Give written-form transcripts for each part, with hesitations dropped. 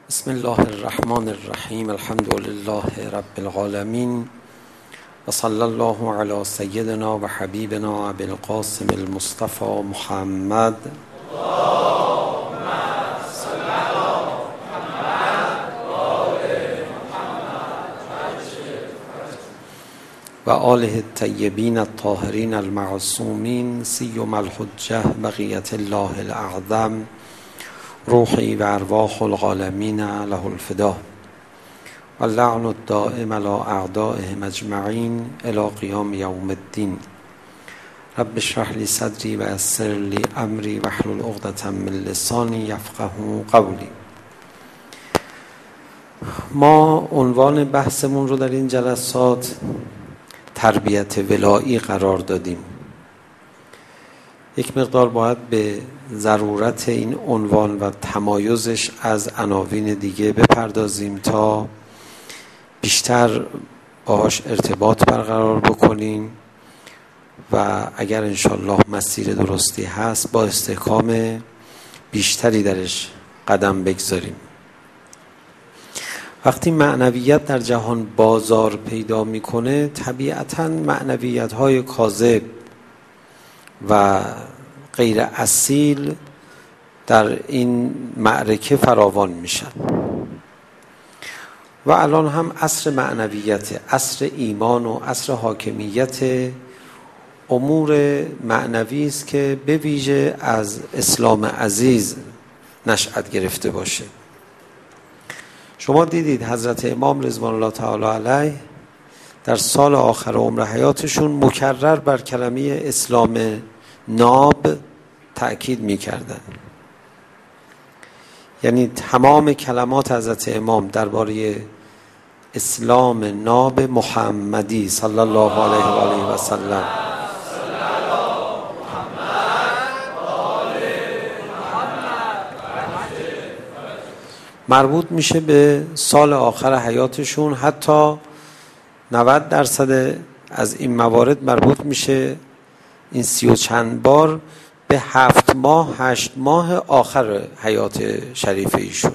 بسم الله الرحمن الرحیم. الحمد لله رب العالمین و صلی الله علی سیدنا و حبیبنا ابی القاسم المصطفى محمد و آله الطیبین الطاهرین المعصومین سیما الحجة بقیة الله الاعظم روحی و ارواح العالمین له الفدا و اللعن الدائم علی اعدائهم اجمعین الی قیام یوم الدین. رب اشرح لی صدری و یسر لی امری واحلل عقدة من لسانی یفقهوا قولی. ما عنوان بحثمون رو در این جلسات تربیت ولایی قرار دادیم. یک مقدار باید به ضرورت این عنوان و تمایزش از عناوین دیگه بپردازیم تا بیشتر باهاش ارتباط برقرار بکنیم و اگر انشالله مسیر درستی هست با استحکام بیشتری درش قدم بگذاریم. وقتی معنویت در جهان بازار پیدا میکنه طبیعتاً معنویت‌های کاذب و غیر اصیل در این معرکه فراوان میشن و الان هم عصر معنویت، عصر ایمان و عصر حاکمیت امور معنوی است که به ویژه از اسلام عزیز نشأت گرفته باشه. شما دیدید حضرت امام رضوان الله تعالی علیه در سال آخر عمر حیاتشون مکرر بر کلمه اسلام ناب تأکید می‌کردن. یعنی تمام کلمات حضرت امام درباره اسلام ناب محمدی صلی الله علیه و آله و سلم مربوط میشه به سال آخر حیاتشون. حتی 90% از این موارد مربوط میشه این 30 و چند بار به 7 ماه 8 ماه آخر حیات شریف ایشون.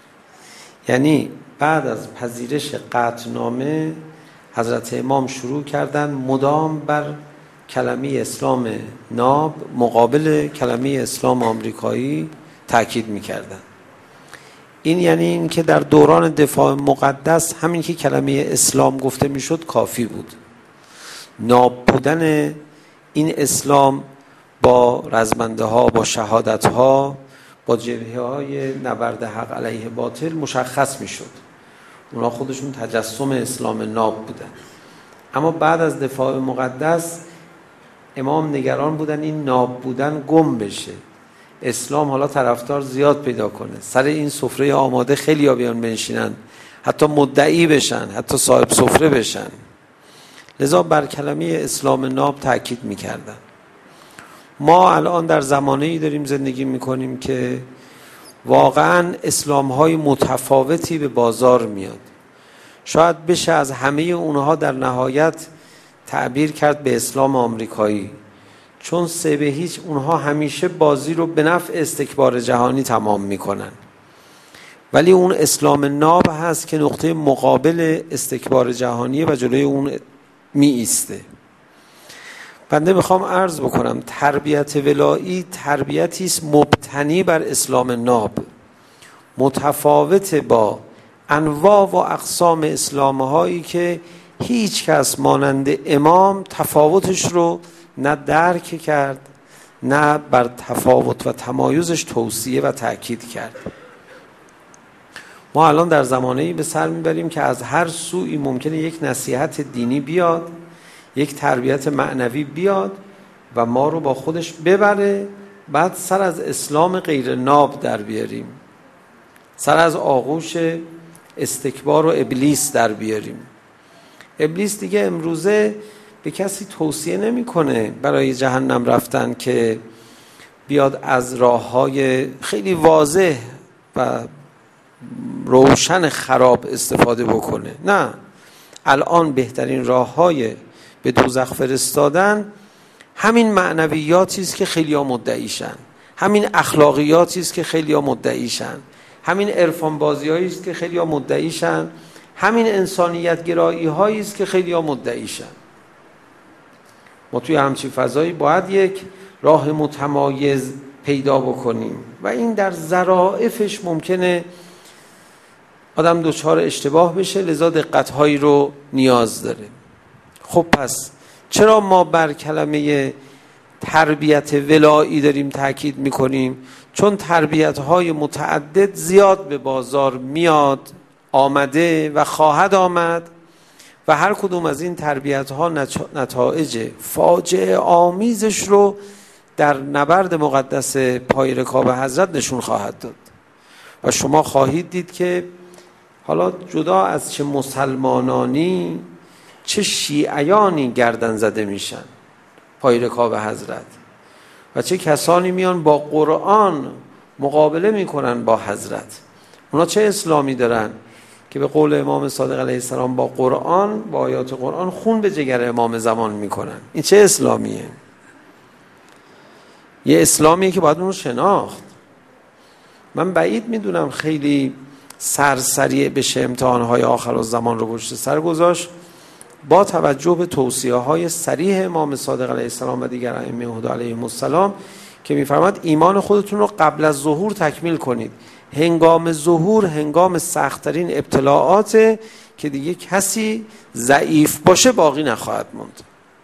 یعنی بعد از پذیرش قطعنامه حضرت امام شروع کردن مدام بر کلمه اسلام ناب مقابل کلمه اسلام آمریکایی تاکید میکردن. این یعنی این که در دوران دفاع مقدس همین که کلمه اسلام گفته میشد کافی بود. ناب بودن این اسلام با رزمنده ها، با شهادت ها، با جبهه های نبرد حق علیه باطل مشخص میشد. اونا خودشون تجسم اسلام ناب بودن. اما بعد از دفاع مقدس امام نگران بودن این ناب بودن گم بشه، اسلام حالا طرفدار زیاد پیدا کنه، سر این سفره آماده خیلی ها بیان بنشینن، حتی مدعی بشن، حتی صاحب سفره بشن. لذا بر کلمه اسلام ناب تأکید میکردن. ما الان در زمانه‌ای داریم زندگی میکنیم که واقعا اسلام‌های متفاوتی به بازار میاد. شاید بشه از همه اونها در نهایت تعبیر کرد به اسلام آمریکایی، چون 3-0 اونها همیشه بازی رو به نفع استکبار جهانی تمام میکنن. ولی اون اسلام ناب هست که نقطه مقابل استکبار جهانیه و جلوی اون می ایسته. بنده میخوام عرض بکنم تربیت ولایی تربیتی است مبتنی بر اسلام ناب، متفاوت با انواع و اقسام اسلام هایی که هیچ کس مانند امام تفاوتش رو نه درک کرد نه بر تفاوت و تمایزش توصیه و تأکید کرد. ما الان در زمانه‌ای به سر میبریم که از هر سوی ممکنه یک نصیحت دینی بیاد، یک تربیت معنوی بیاد و ما رو با خودش ببره، بعد سر از اسلام غیر ناب در بیاریم، سر از آغوش استکبار و ابلیس در بیاریم. ابلیس دیگه امروزه به کسی توصیه نمیکنه برای جهنم رفتن که بیاد از راه‌های خیلی واضح و روشن خراب استفاده بکنه. نه، الان بهترین راه‌های به دوزخ فرستادن همین معنویاتی است که خیلی‌ها مدعیشن، همین اخلاقیاتی است که خیلی‌ها مدعیشن، همین عرفان بازی هایی است که خیلی ها مدعیشن، همین انسانیت گرایی است که خیلی ها مدعیشن، همین انسانیت گرایی هایی است که خیلی ها مدعیشن. ما توی همچین فضایی باید یک راه متمایز پیدا بکنیم و این در ظرافش ممکنه آدم دچار اشتباه بشه، لذا دقت‌هایی رو نیاز داره. خب پس چرا ما بر کلمه تربیت ولایی داریم تاکید میکنیم؟ چون تربیت‌های متعدد زیاد به بازار میاد، آمده و خواهد آمد و هر کدوم از این تربیت‌ها نتایج فاجعه آمیزش رو در نبرد مقدس پای رکاب حضرت نشون خواهد داد و شما خواهید دید که حالا جدا از چه مسلمانانی چه شیعیانی گردن زده میشن پای رکاب حضرت و چه کسانی میان با قرآن مقابله میکنن با حضرت. اونا چه اسلامی دارن که به قول امام صادق علیه السلام با قرآن، با آیات قرآن خون به جگر امام زمان میکنن. این چه اسلامیه؟ یه اسلامیه که باید اون رو شناخت. من بعید میدونم خیلی سرسری بشه امتحانهای آخرالزمان رو پشت سر گذاشت با توجه به توصیه‌های صریح امام صادق علیه السلام و دیگر ائمه هدی علیهم السلام که می‌فرماد ایمان خودتون رو قبل از ظهور تکمیل کنید. هنگام ظهور هنگام سخت‌ترین ابتلاعات که دیگه کسی ضعیف باشه باقی نخواهد موند.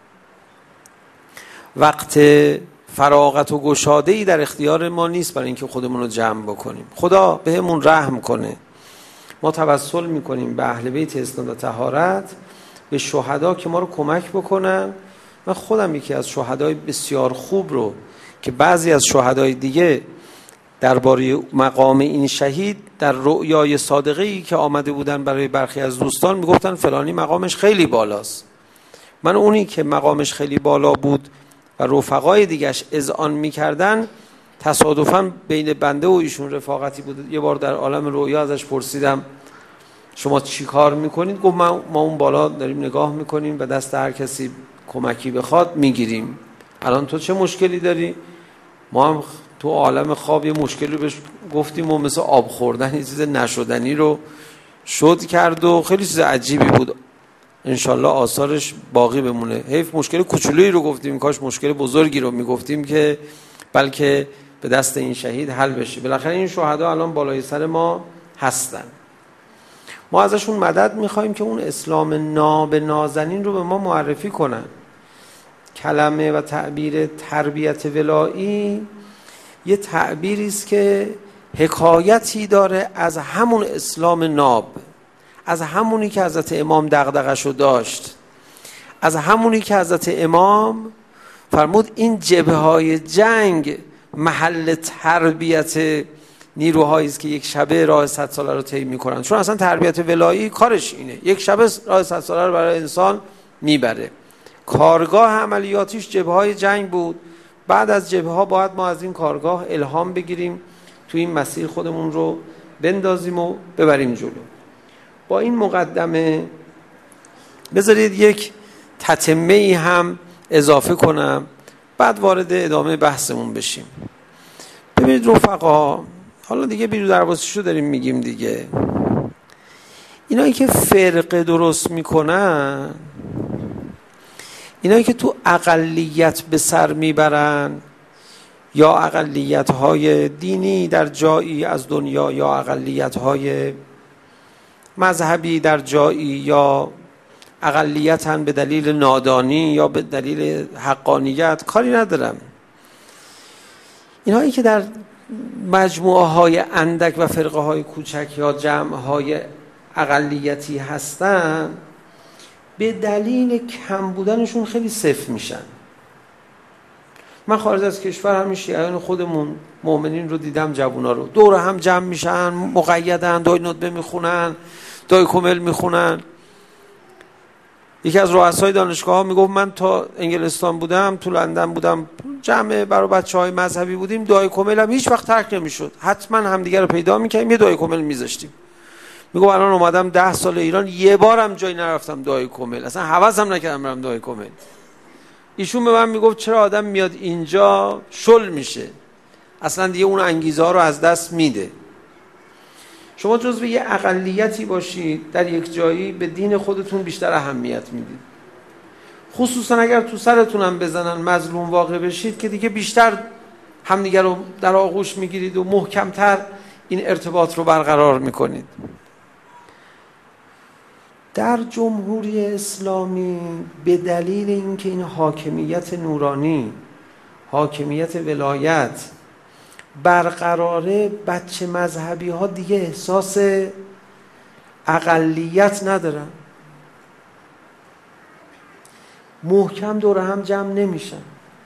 وقت فراغت و گشاده‌ای در اختیار ما نیست برای اینکه خودمون رو جمع بکنیم. خدا بهمون رحم کنه. ما توسل میکنیم به اهل بیت اسناد و طهارت، به شهدا که ما رو کمک بکنن. من خودم یکی از شهدای بسیار خوب رو که بعضی از شهدای دیگه درباره مقام این شهید در رؤیای صادقه‌ای که آمده بودن برای برخی از دوستان میگفتن فلانی مقامش خیلی بالاست. من اونی که مقامش خیلی بالا بود و رفقای دیگه‌اش اذعان میکردن تصادفاً بین بنده و ایشون رفاقتی بود. یه بار در عالم رؤیا ازش پرسیدم شما چی کار میکنید؟ گفت ما اون بالا داریم نگاه میکنیم و دست هر کسی کمکی بخواد میگیریم. الان تو چه مشکلی داری؟ ما هم تو عالم خواب یه مشکلی رو بهش گفتیم و مثل آب خوردن یه چیز نشدنی رو شد کرد و خیلی چیز عجیبی بود. انشالله آثارش باقی بمونه. حیف مشکل کوچولویی رو گفتیم، کاش مشکل بزرگی رو میگفتیم که بلکه به دست این شهید حل بشه. بالاخره این شهدا الان بالای سر ما هستن. ما ازشون مدد میخوایم که اون اسلام ناب نازنین رو به ما معرفی کنن. کلمه و تعبیر تربیت ولایی یه تعبیری است که حکایتی داره از همون اسلام ناب، از همونی که حضرت امام دغدغه‌شو داشت، از همونی که حضرت امام فرمود این جبهه‌های جنگ محل تربیت نیروهایی است که یک شبه راه 100 ساله رو طی می‌کنن. چون اصلا تربیت ولایی کارش اینه، یک شبه راه 100 ساله رو برای انسان میبره. کارگاه عملیاتیش جبهه‌های جنگ بود. بعد از جبهه‌ها باید ما از این کارگاه الهام بگیریم، تو این مسیر خودمون رو بندازیم و ببریم جلو. با این مقدمه بذارید یک تتمه‌ای هم اضافه کنم، بعد وارد ادامه بحثمون بشیم. ببینید رفقا، حالا دیگه بیرو درباسیشو داریم میگیم دیگه. اینایی که فرقه درست میکنن، اینایی که تو اقلیت به سر میبرن، یا اقلیت‌های دینی در جایی از دنیا یا اقلیت‌های مذهبی در جایی یا اقلیتاً به دلیل نادانی یا به دلیل حقانیت، کاری ندارم. اینهایی که در مجموعه های اندک و فرقه های کوچک یا جمع های اقلیتی هستن، به دلیل کم بودنشون خیلی صفر میشن. من خارج از کشور همین شیعیان خودمون مؤمنین رو دیدم، جوونا رو دور هم جمع میشن، مقیدن، دای ندبه میخونن، دای کمل میخونن. یکی از رؤسای دانشگاه ها میگفت من تا انگلستان بودم، تو لندن بودم، جمع برای بچهای مذهبی بودیم، دای کمل هم هیچ وقت ترک نمیشد، حتما همدیگه رو پیدا میکردیم، یه دای کمل میذاشتیم. میگم الان اومدم 10 سال ایران، یه بارم جایی نرفتم دای کمل، اصلا حواسم نکردم برم دای کمل. ایشون به من میگفت چرا آدم میاد اینجا شل میشه، اصلا دیگه اون انگیزه ها رو از دست میده. شما جزو یه اقلیتی باشید در یک جایی به دین خودتون بیشتر اهمیت میدید، خصوصا اگر تو سرتونم بزنن مظلوم واقع بشید که دیگه بیشتر همدیگه رو در آغوش میگیرید و محکمتر این ارتباط رو برقرار میکنید. در جمهوری اسلامی به دلیل اینکه این حاکمیت نورانی، حاکمیت ولایت برقراره، بچه مذهبی ها دیگه احساس اقلیت ندارن، محکم دور هم جمع نمیشن.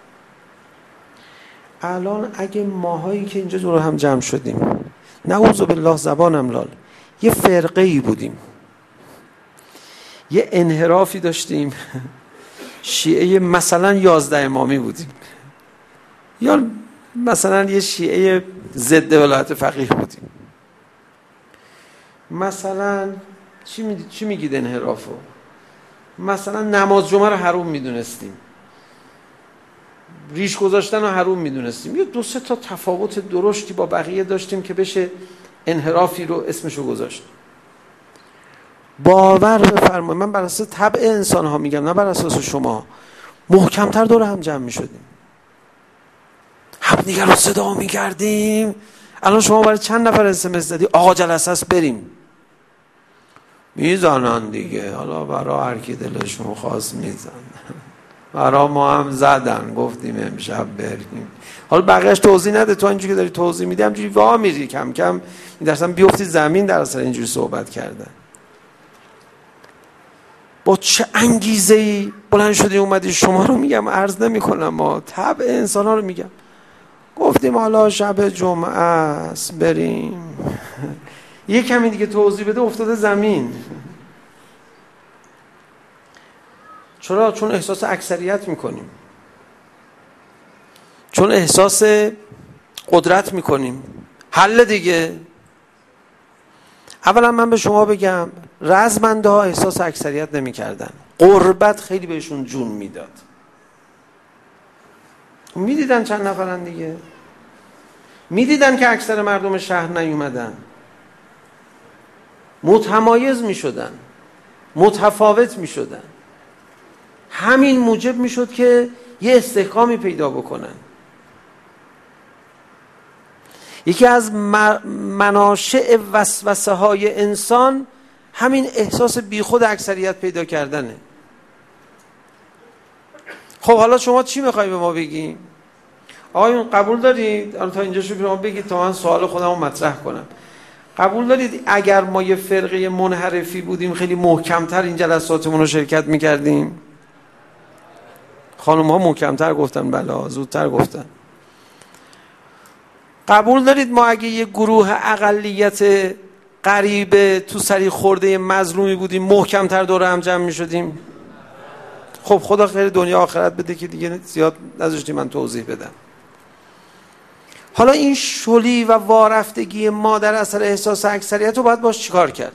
الان اگه ماهایی که اینجا دور هم جمع شدیم، نعوذ بالله زبانم لال، یه فرقه ای بودیم، یه انحرافی داشتیم، شیعه مثلا 11 امامی بودیم، یا مثلا یه شیعه ضد ولایت فقیه بودیم، مثلا چی میگید انحرافو؟ مثلا نماز جمعه رو حروم میدونستیم، ریش گذاشتن رو حروم میدونستیم، یه 2-3 تا تفاوت درشتی با بقیه داشتیم که بشه انحرافی رو اسمشو گذاشت. باور بفرمایید، من بر اساس طبع انسان ها میگم، نه بر اساس شما، محکمتر دور هم جمع میشدیم، هم دیگر رو صدا میکردیم. الان شما برای چند نفر اسمس زدی آقا جلسه است بریم، میزنن دیگه، حالا برای هر کی دلشون خواست میزنن، برای ما هم زدن گفتیم امشب بریم. حالا بقیهش توضیح نده، تو اینجوری که داری توضیح میدی همجوری وا میری، کم کم درسا بیفتی زمین در اثر اینجوری صحبت کردن. با چه انگیزه‌ای بلند شدی اومدی؟ شما رو میگم، عرض نمی‌کنم، ما طبع انسان‌ها رو میگم. گفتیم حالا شب جمعه است بریم. یه کمی دیگه توضیح بده افتاده زمین. چرا؟ چون احساس اکثریت میکنیم، چون احساس قدرت میکنیم. حل دیگه. اولا من به شما بگم رزمنده ها احساس اکثریت نمیکردن، غربت خیلی بهشون جون میداد. میدیدن چند نفرن دیگه، میدیدن که اکثر مردم شهر نیومدن، متمایز میشدن، متفاوت میشدن. همین موجب میشد که یه استحکامی پیدا بکنن. یکی از مناشئ وسوسه های انسان همین احساس بیخود اکثریت پیدا کردنه. خب حالا شما چی میخوایی به ما بگی؟ آقایون قبول دارید؟ الان تا اینجا شما بگید تا من سوال خودم رو مطرح کنم. قبول دارید اگر ما یه فرقه منحرفی بودیم خیلی محکمتر این جلساتمون رو شرکت میکردیم؟ خانم ها محکمتر گفتن، بله زودتر گفتن. قبول دارید ما اگه یه گروه اقلیت غریبه تو سری خورده مظلومی بودیم محکمتر دور هم جمع می شدیم؟ خب خدا خیر دنیا آخرت بده که دیگه زیاد نذاشتی من توضیح بدم. حالا این شلی و وارفتگی ما در اثر احساس اکثریت رو باید باش چیکار کرد؟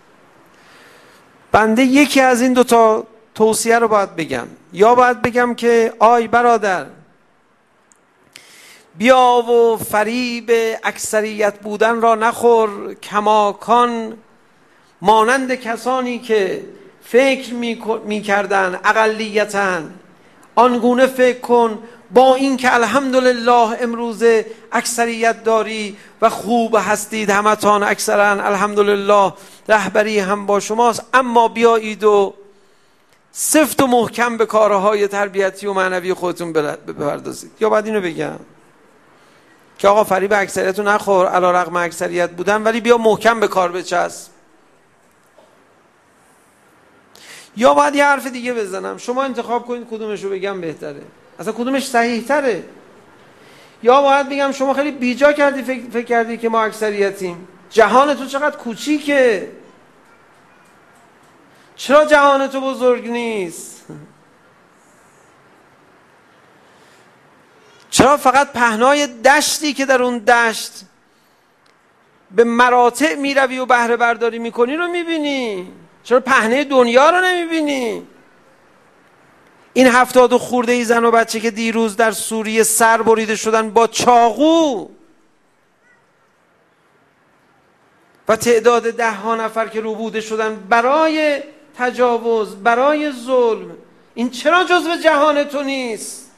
بنده یکی از این دوتا توصیه رو باید بگم. یا باید بگم که آی برادر بیا و فریب اکثریت بودن را نخور، کماکان مانند کسانی که فکر می کردن اقلیتن آنگونه فکر کن، با این که الحمدلله امروز اکثریت داری و خوب هستید همتان اکثرا الحمدلله، رهبری هم با شماست، اما بیایید و سفت و محکم به کارهای تربیتی و معنوی خودتون بپردازید. یا بعد اینو بگم که آقا فریب اکثریت رو نخور علی رغم اکثریت بودن، ولی بیا محکم به کار بچسب. یا باید یه حرف دیگه بزنم، شما انتخاب کنید کدومش رو بگم بهتره، اصلا کدومش صحیح تره. یا باید بگم شما خیلی بیجا کردی فکر کردی که ما اکثریتیم، جهان تو چقدر کوچیکه، چرا جهان تو بزرگ نیست؟ چرا فقط پهنای دشتی که در اون دشت به مراتع میروی و بهره برداری میکنی رو میبینی؟ چرا پهنه دنیا رو نمیبینی؟ این 70 خورده ای زن و بچه که دیروز در سوریه سر بریده شدن با چاقو و تعداد 10 نفر که روبوده شدن برای تجاوز، برای ظلم، این چرا جزو جهان تو نیست؟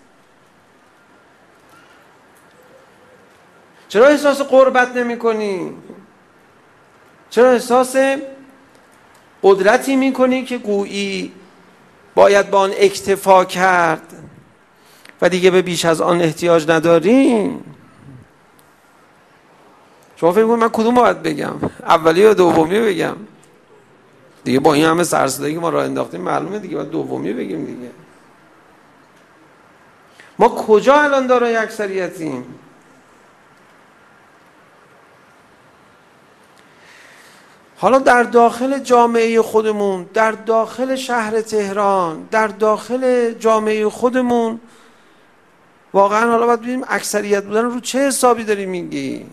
چرا احساس قربت نمی کنی؟ چرا احساس قدرتی می کنی که گویی باید با آن اکتفا کرد و دیگه به بیش از آن احتیاج نداریم؟ شما فکر کنید من کدوم باید بگم؟ اولی یا دومی بگم؟ دیگه با این همه سرسدگی ما راه انداختیم معلومه دیگه باید دومی بگیم دیگه. ما کجا الان دارای اکثریتیم؟ حالا در داخل جامعه خودمون، در داخل شهر تهران، در داخل جامعه خودمون واقعا حالا باید ببینیم اکثریت بودن رو چه حسابی داری میگی؟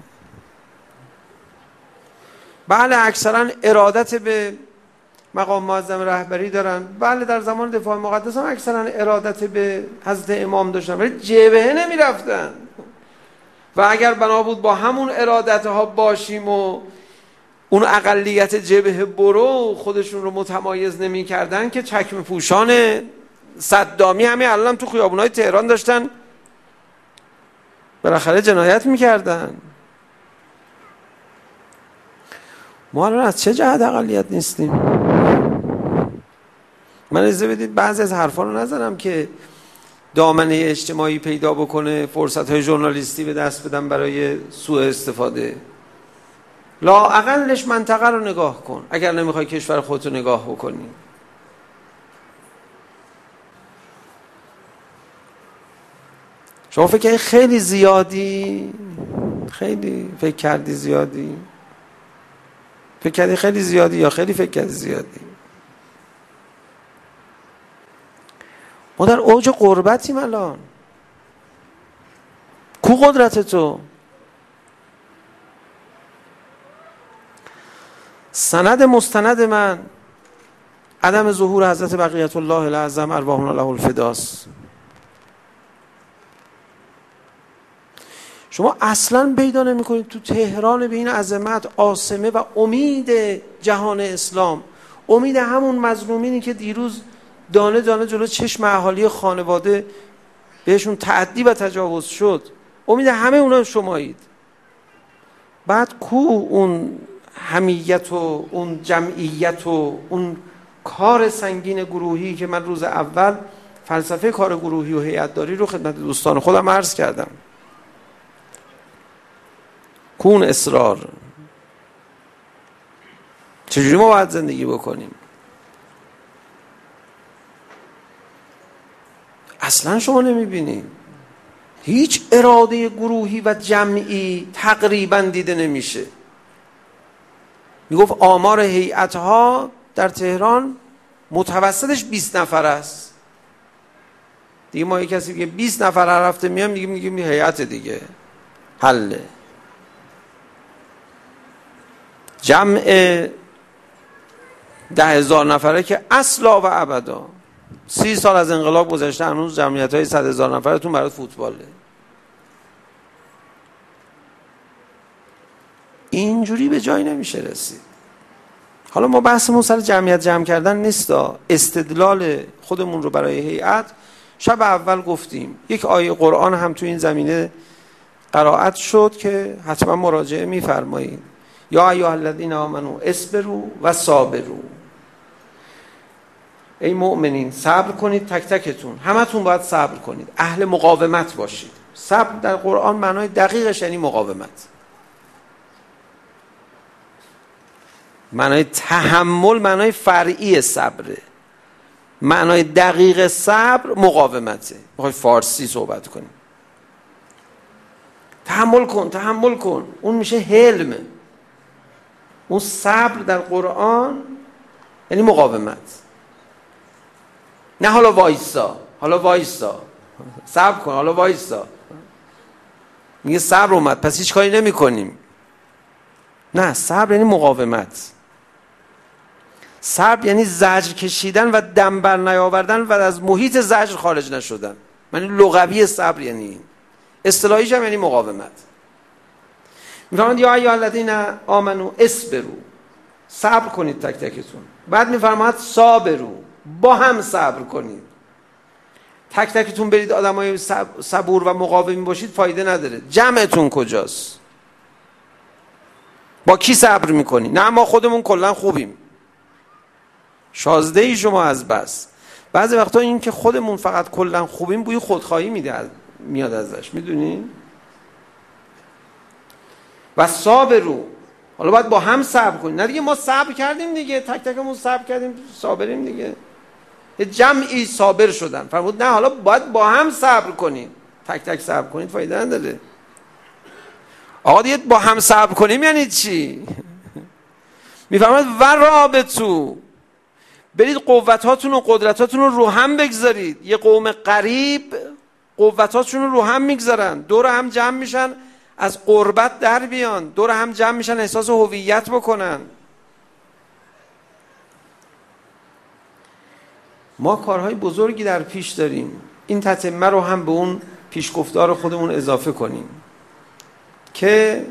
بله اکثرا ارادت به مقام معظم رهبری دارن، بله در زمان دفاع مقدس هم اکثرا ارادت به حضرت امام داشتن، ولی جبهه نمی رفتن. و اگر بنا بود با همون ارادت ها باشیم و اون اقلیت جبهه برو خودشون رو متمایز نمی کردن که چکمه پوشان صدامی همین الان تو خیابونای تهران داشتن بالاخره جنایت میکردن. ما الان از چه جهت اقلیت نیستیم؟ من اجازه بدید بعضی از حرفا رو نزنم که دامنه اجتماعی پیدا بکنه، فرصت‌های ژورنالیستی به دست بدم برای سوء استفاده. لااقلش منطقه رو نگاه کن اگر نمیخوای کشور خودت رو نگاه بکنی. شما فکر کردی خیلی زیادی؟ خیلی فکر کردی زیادی؟ فکر کردی خیلی زیادی یا خیلی فکر کردی زیادی؟ ما در اوج غربتیم الان. کو قدرت تو؟ سند مستند من عدم ظهور حضرت بقیت الله الاعظم ارواحنا له الفداست. شما اصلا پیدا نمی‌کنید تو تهران به این عظمت، عاصمه و امید جهان اسلام، امید همون مظلومینی که دیروز دانه دانه جلو چشم اهالی خانواده بهشون تعدی و تجاوز شد، امید همه اونا شمایید. بعد کو اون حمیت و اون جمعیت و اون کار سنگین گروهی که من روز اول فلسفه کار گروهی و هیئت‌داری رو خدمت دوستان خودم عرض کردم. کون اصرار. چجوری ما باید زندگی بکنیم؟ اصلا شما نمیبینید. هیچ اراده گروهی و جمعی تقریبا دیده نمیشه. میگفت آمار هیئت‌ها در تهران متوسطش 20 نفر است. دیگه ما یک کسی که 20 نفر هر هفته میام میگیم هیئت دیگه حله. جمع 10,000 نفره که اصلا و ابدا 30 سال از انقلاب گذشته هنوز جمعیت‌های 100,000 نفرتون برای فوتباله. اینجوری به جایی نمیشه رسید. حالا ما بحثمون سر جمعیت جمع کردن نیست، استدلال خودمون رو برای هیئت شب اول گفتیم. یک آیه قرآن هم تو این زمینه قرائت شد که حتما مراجعه می‌فرمایید. یا ایها الذین آمنوا اصبروا و صابروا. ای مؤمنین صبر کنید، تک تکتون همتون باید صبر کنید، اهل مقاومت باشید. صبر در قرآن معنای دقیقش یعنی مقاومت. معنای تحمل معنای فرعی صبره، معنای دقیق صبر مقاومته. میخوای فارسی صحبت کنیم، تحمل کن تحمل کن، اون میشه حلم. اون صبر در قرآن یعنی مقاومت. نه حالا وایسا، حالا وایسا، صبر کن، حالا وایسا. میگه صبر اومد پس هیچ کاری نمی کنیم. نه، صبر یعنی مقاومت. صبر یعنی زجر کشیدن و دم بر نیاوردن و از محیط زجر خارج نشدن. معنی لغوی صبر یعنی این، اصطلاحیش هم یعنی مقاومت. میفرماد یا ایها الذین آمنو اصبروا، صبر کنید تک تکتون. بعد میفرماد صابروا، با هم صبر کنید. تک تکتون برید آدمای صبور و مقاوم باشید فایده نداره. جمعتون کجاست؟ با کی صبر میکنی؟ نه ما خودمون کلا خوبیم. شازده ای شما از بس. بعضی وقتا این که خودمون فقط کلا خوبیم بوی خودخواهی میاد ازش، میدونین؟ و صابرو، حالا باید با هم صبر کنیم. نه دیگه ما صبر کردیم دیگه، تک تکمون صبر کردیم، صابریم دیگه. جمعی صابر شدن. فرمود نه حالا باید با هم صبر کنیم. تک تک صبر کنید فایده نداره. آقا دیگه با هم صبر کنیم یعنی چی؟ میفرماید و رابطو، برید قوتاتون و قدرتاتون رو هم بگذارید. یه قوم غریب قوتاتون رو هم میگذارن، دور هم جمع میشن، از قربت در بیان، دور هم جمع میشن، احساس هویت بکنن. ما کارهای بزرگی در پیش داریم. این تتمه رو هم به اون پیشگفتار خودمون اضافه کنیم که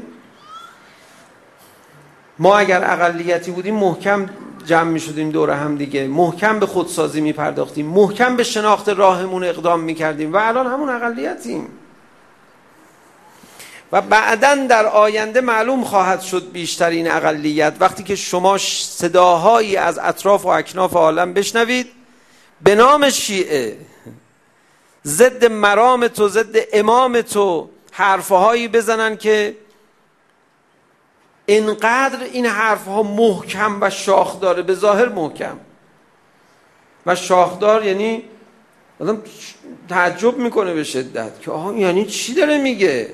ما اگر اقلیتی بودیم محکم جمع می شدیم دور هم دیگه، محکم به خودسازی می پرداختیم، محکم به شناخت راهمون اقدام می کردیم و الان همون اقلیتیم و بعداً در آینده معلوم خواهد شد بیشترین اقلیت وقتی که شما صداهایی از اطراف و اکناف عالم بشنوید به نام شیعه ضد مرام تو، ضد امام تو حرفهایی بزنن که اینقدر این حرفها محکم و شاخداره، به ظاهر محکم و شاخدار، یعنی آدم تعجب میکنه به شدت که آها یعنی چی داره میگه.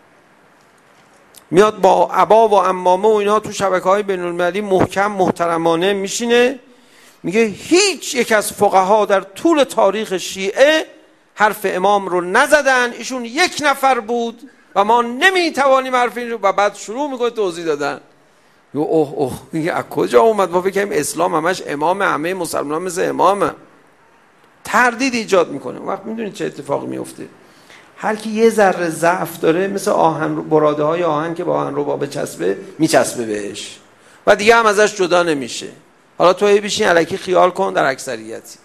میاد با عبا و عمامه و اینا تو شبکه‌های بین‌المللی محکم محترمانه میشینه میگه هیچ یک از فقها در طول تاریخ شیعه حرف امام رو نزدن، ایشون یک نفر بود و ما نمیتوانیم حرف این رو، و بعد شروع میکنه توضیح دادن. اوه میگه از کجا اومد؟ ما فکر کنیم اسلام همش امام، همه مسلمان مثل امامه. تردید ایجاد میکنه. وقت میدونید چه اتفاقی میفته؟ هر کی یه ذره ضعف داره مثل آهن، براده های آهن که با آهن رو با بچسبه میچسبه بهش و دیگه هم ازش جدا نمیشه. حالا تو هی بشین الکی خیال کن در اکثریتی.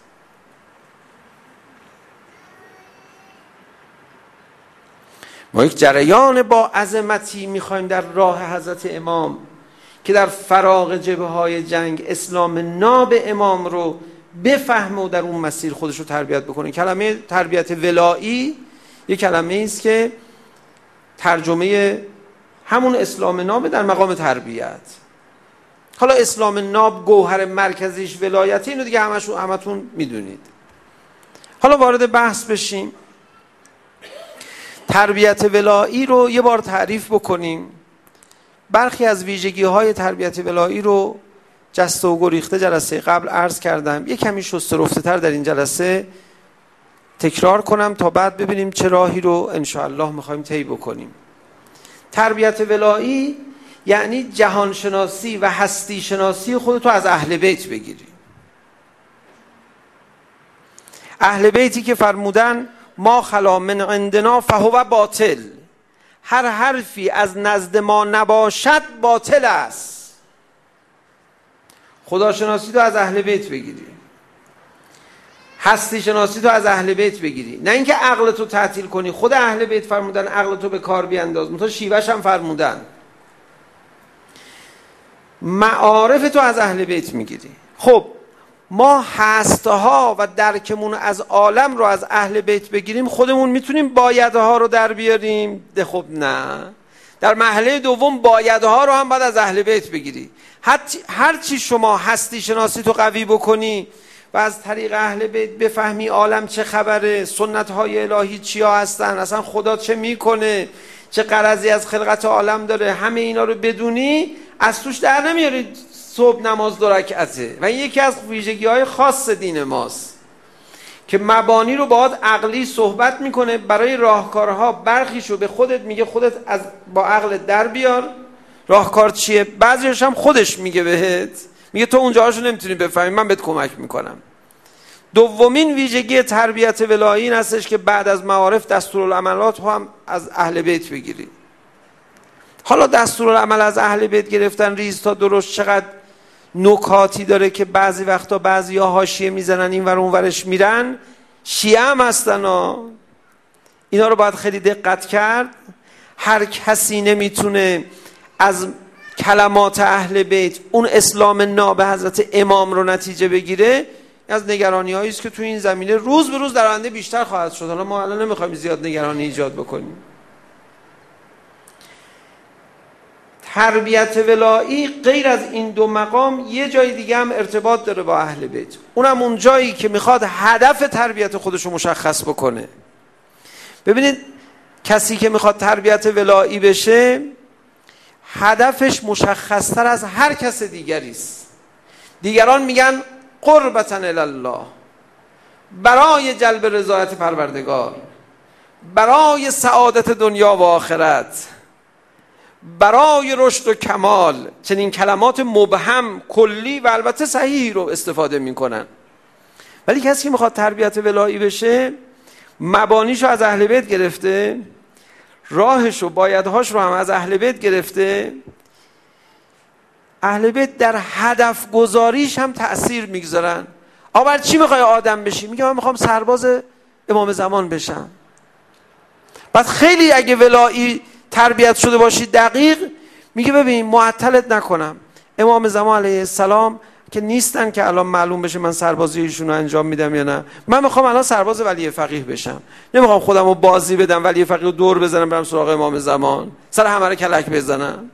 ما یک جریان با عظمتی میخوایم در راه حضرت امام که در فراغ جبهه های جنگ اسلام ناب امام رو بفهمه و در اون مسیر خودش رو تربیت بکنه. کلمه تربیت ولایی یک کلمه است که ترجمه همون اسلام ناب در مقام تربیت. حالا اسلام ناب گوهر مرکزیش ولایت، اینو دیگه همتون میدونید. حالا وارد بحث بشیم. تربیت ولایی رو یه بار تعریف بکنیم. برخی از ویژگی های تربیت ولایی رو جسته و گریخته جلسه قبل عرض کردم. یه کمی شسته رفته تر در این جلسه تکرار کنم تا بعد ببینیم چه راهی رو انشاءالله میخوایم طی بکنیم. تربیت ولایی یعنی جهانشناسی و هستی شناسی خودتو از اهل بیت بگیری. اهل بیتی که فرمودن ما خلا من عندنا فهو باطل، هر حرفی از نزد ما نباشد باطل است. خداشناسی تو از اهل بیت بگیری، هستی شناسی تو از اهل بیت بگیری، نه اینکه عقلتو تعطیل کنی. خود اهل بیت فرمودن عقلتو به کار بیانداز، منتها شیوهش هم فرمودن. معارف تو از اهل بیت میگیری. خب ما هستها و درکمون از عالم رو از اهل بیت بگیریم، خودمون میتونیم بایدها رو در بیاریم؟ ده خب نه. در مرحله دوم بایدها رو هم باید از اهل بیت بگیری. هر چی شما هستی شناسی تو قوی بکنی و از طریق اهل بیت بفهمی عالم چه خبره، سنت های الهی چیا هستن، اصلا خدا چه میکنه، چه غرضی از خلقت عالم داره، همه اینا رو بدونی، از توش در نمیارید صبح نماز 2 رکعته. و این یکی از ویژگی‌های خاص دین ماست که مبانی رو باهات عقلی صحبت میکنه. برای راهکارها برخیشو به خودت میگه، خودت از با عقلت در بیار راهکار چیه. بعضیش هم خودش میگه بهت، میگه تو اونجاهاشو نمیتونی بفهمی، من بهت کمک میکنم. دومین ویژگی تربیت ولایی این هستش که بعد از معارف دستورالعملات هم از اهل بیت بگیری. حالا دستورالعمل از اهل بیت گرفتن ریز تا درشت چقدر نکاتی داره که بعضی وقتا بعضیا حاشیه میزنن این ور اون ورش میرن، شیعه هم هستن اینا رو باید خیلی دقت کرد. هر کسی نمیتونه از کلمات اهل بیت اون اسلام ناب حضرت امام رو نتیجه بگیره. از نگرانی هایی است که تو این زمینه روز به روز در آینده بیشتر خواهد شد. حالا ما الان نمیخوایم زیاد نگرانی ایجاد بکنیم. تربیت ولایی غیر از این دو مقام یه جای دیگه هم ارتباط داره با اهل بیت، اونم اون جایی که میخواد هدف تربیت خودش رو مشخص بکنه. ببینید کسی که میخواد تربیت ولایی بشه هدفش مشخصتر از هر کس دیگری است. دیگران میگن قربتا الی الله، برای جلب رضایت پروردگار، برای سعادت دنیا و آخرت، برای رشد و کمال، چنین کلمات مبهم کلی و البته صحیحی رو استفاده میکنن. ولی کسی که میخواد تربیت ولایی بشه مبانیشو از اهل بیت گرفته، راهشو بایدهاش رو هم از اهل بیت گرفته. اهل بیت در هدف گذاریش هم تأثیر میگذارن. بر چی میخوای آدم بشی؟ میگه من میخوام سرباز امام زمان بشم. بعد خیلی اگه ولایی تربیت شده باشی دقیق، میگه ببین معطلت نکنم، امام زمان علیه السلام که نیستن که الان معلوم بشه من سربازی ایشون رو انجام میدم یا نه. من میخوام الان سرباز ولی فقیه بشم، نمیخوام خودم رو بازی بدم ولی فقیه رو دور بزنم برم سراغ امام زمان سر همه رو کلک بزنم.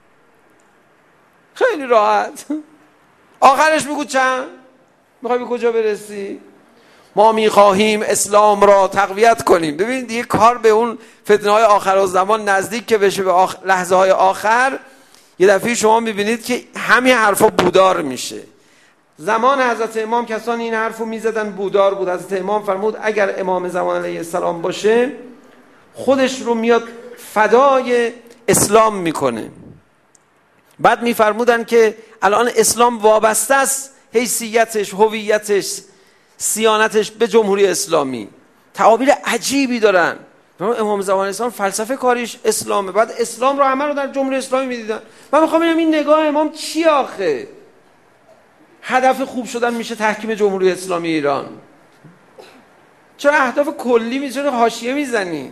خیلی راحت. آخرش میگو چند؟ میخوای به کجا برسی؟ ما میخواهیم اسلام را تقویت کنیم. ببین دیگه کار به اون فتنه های آخر الزمان نزدیک که بشه به لحظه های آخر، یه دفعه شما میبینید که همین حرفا بودار میشه. زمان حضرت امام کسانی این حرفو میزدن بودار بود. حضرت امام فرمود اگر امام زمان علیه السلام باشه خودش رو میاد فدای اسلام میکنه. بعد میفرمودن که الان اسلام وابسته است حیثیتش، هویتش، صیانتش به جمهوری اسلامی. تعابیر عجیبی دارن. امام زمان اسلام فلسفه کاریش اسلامه، بعد اسلام رو همه رو در جمهوری اسلامی میدیدن. من میخوام ببینم این نگاه امام چی آخه؟ هدف خوب شدن میشه تحکیم جمهوری اسلامی ایران؟ چرا اهداف کلی میشه حاشیه میزنی؟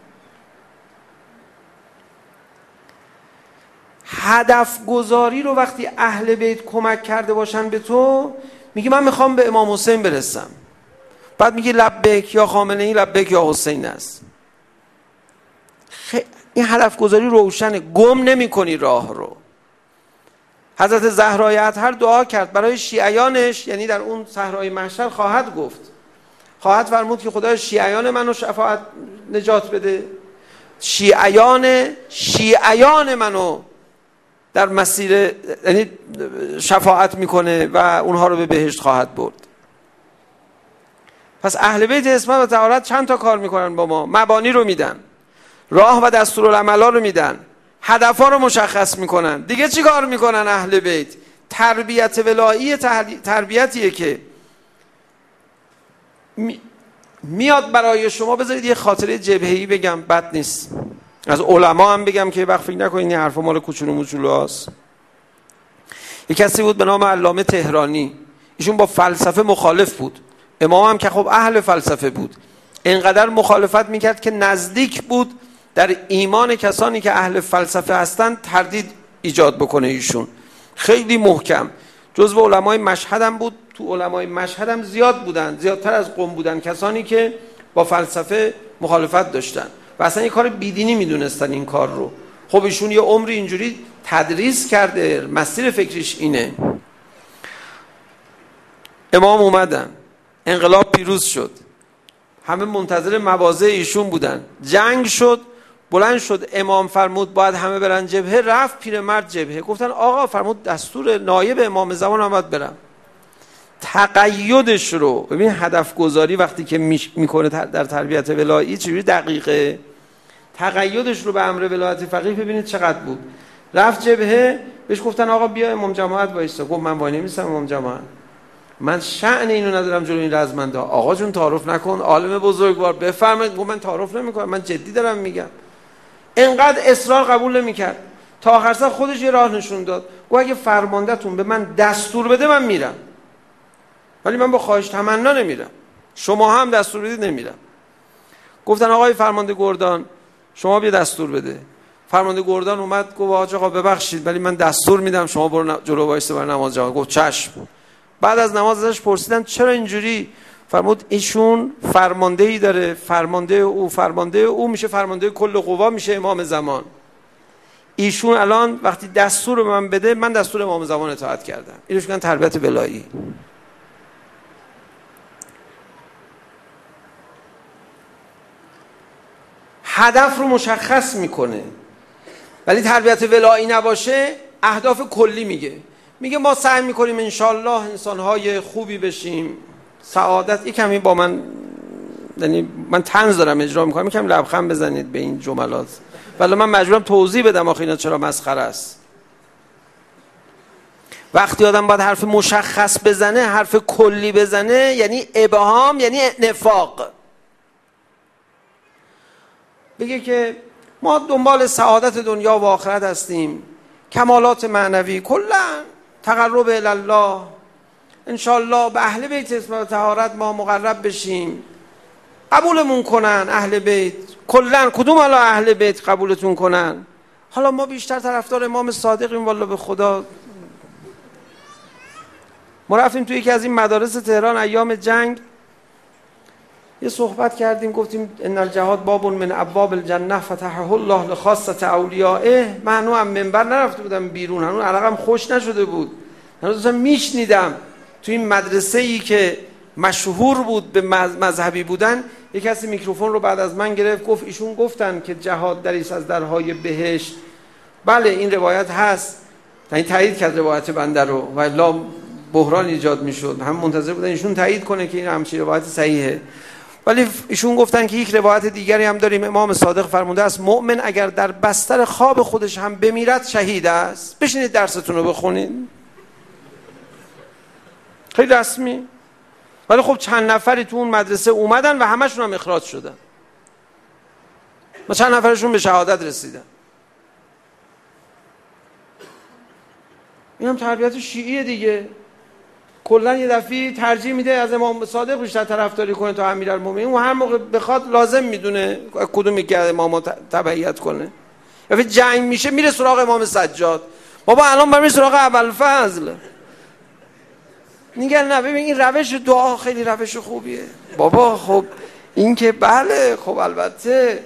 هدف گذاری رو وقتی اهل بیت کمک کرده باشن به تو، میگی من میخوام به امام حسین برسم، بعد میگی لبیک یا خامنه ای، لبیک یا حسین است. این هدف گذاری روشنه، گم نمی کنی راه رو. حضرت زهرای اطهر دعا کرد برای شیعیانش، یعنی در اون صحرای محشر خواهد گفت، خواهد فرمود که خدای شیعیان منو شفاعت نجات بده، شیعیان منو در مسیر یعنی شفاعت میکنه و اونها رو به بهشت خواهد برد. پس اهل بیت اسمت و طهارت چند تا کار میکنن با ما؟ مبانی رو میدن، راه و دستورالعملا رو میدن، هدفها رو مشخص میکنن. دیگه چی کار میکنن اهل بیت؟ تربیت ولایی تربیتیه که میاد برای شما. بذارید یه خاطره جبهه‌ای بگم، بد نیست، از علما هم بگم که وقت فکر نکنید این حرفا مال کوچولو موچولوست. یک کسی بود به نام علامه تهرانی، ایشون با فلسفه مخالف بود. امام هم که خب اهل فلسفه بود، اینقدر مخالفت میکرد که نزدیک بود در ایمان کسانی که اهل فلسفه هستن تردید ایجاد بکنه. ایشون خیلی محکم جزو علمای مشهد هم بود. تو علمای مشهد هم زیاد بودن، زیادتر از قم بودن کسانی که با فلسفه مخالفت داشتن و اصلا این کار بیدینی میدونستن این کار رو. خب ایشون یه عمری اینجوری تدریس کرده، مسیر فکریش اینه. امام اومدن، انقلاب پیروز شد، همه منتظر مواضع ایشون بودن، جنگ شد، بلند شد، امام فرمود باید همه برن جبهه، رفت پیرمرد جبهه. گفتن آقا فرمود دستور نایب امام زمان هم باید برم. تقیدش رو ببین، هدف گذاری وقتی که میکنه در تربیت ولایی چجوری دقیقه، تقیدش رو به امر ولایت فقیه ببینید چقدر بود. رفت جبهه، بهش گفتن آقا بیا امام جماعت وایسا. گفت من وای نمیستم امام جماعت، من شأن اینو ندارم جلوی این رزمنده. آقا جون تعارف نکن، عالم بزرگوار بفرمایید. گفت من تعارف نمیکنم، من جدی دارم میگم. انقدر اصرار قبول نمی‌کرد تا آخر سر خودش یه راه نشون داد، گفت اگه فرماندهتون به من دستور بده من میرم، ولی من با خواهش تمنا نمیرم، شما هم دستور بدید نمیرم. گفتن آقای فرمانده گردان شما بیا دستور بده. فرمانده گردان اومد گفت آقا ببخشید ولی من دستور میدم شما برو جلو وایسه برای نماز جماعت. گفت چشم. بعد از نماز ازش پرسیدن چرا اینجوری؟ فرمود ایشون فرماندهی داره، فرمانده او میشه فرمانده کل قوا، میشه امام زمان. ایشون الان وقتی دستور به من بده من دستور امام زمان اطاعت کردم. اینوش میگن تربیت ولایی. هدف رو مشخص میکنه، ولی تربیت ولایی نباشه اهداف کلی میگه ما سعی میکنیم انشالله انسانهای خوبی بشیم، سعادت. کمی با من، یعنی من طنز دارم اجرا میکنم، کمی لبخند بزنید به این جملات، ولی من مجبورم توضیح بدم آخه اینا چرا مسخره است. وقتی آدم باید حرف مشخص بزنه، حرف کلی بزنه، یعنی ابهام، یعنی نفاق. بگه که ما دنبال سعادت دنیا و آخرت هستیم، کمالات معنوی، کلا تقرب الله، انشالله به اهل بیت اسم طهارت ما مقرب بشیم، قبولمون کنن اهل بیت. کلا کدوم حالا اهل بیت قبولتون کنن؟ حالا ما بیشتر طرفدار امام صادقیم والله به خدا. ما رفتیم توی یکی از این مدارس تهران ایام جنگ، یه صحبت کردیم، گفتیم ان الجهاد باب من ابواب الجنه فتحه الله لخاصه اولیائه. من هنوز هم منبر نرفته بودم بیرون، هنوز علاقم خوش نشده بود، هنوز داشتم میشنیدم. توی این مدرسه‌ای که مشهور بود به مذهبی بودن، یک کسی میکروفون رو بعد از من گرفت، گفت ایشون گفتن که جهاد دری است از درهای بهشت. بله این روایت هست، یعنی تایید کرد روایت بنده رو، و الا بحران ایجاد میشد. هم منتظر بودن ایشون تایید کنه که این همچین روایت صحیحه. ولی ایشون گفتن که یک روایت دیگری هم داریم، امام صادق فرموده است مؤمن اگر در بستر خواب خودش هم بمیرد شهید است. بشینید درستون رو بخونید. خیلی رسمی. ولی خب چند نفری تو اون مدرسه اومدن و همشون هم اخراج شدن و چند نفرشون به شهادت رسیدن. این هم تربیت شیعیه دیگه. کلا یه دفعه ترجیح میده از امام صادق بیشتر طرفداری کنه تا امیرالمومنین. اون هر موقع بخواد لازم میدونه کدوم یکی از امامو تبعیت کنه. یا جنگ میشه میره سراغ امام سجاد. بابا الان بریم سراغ ابوالفضل. میگن نه ببین این روش دعا خیلی روش خوبیه. بابا خب این که بله خب البته.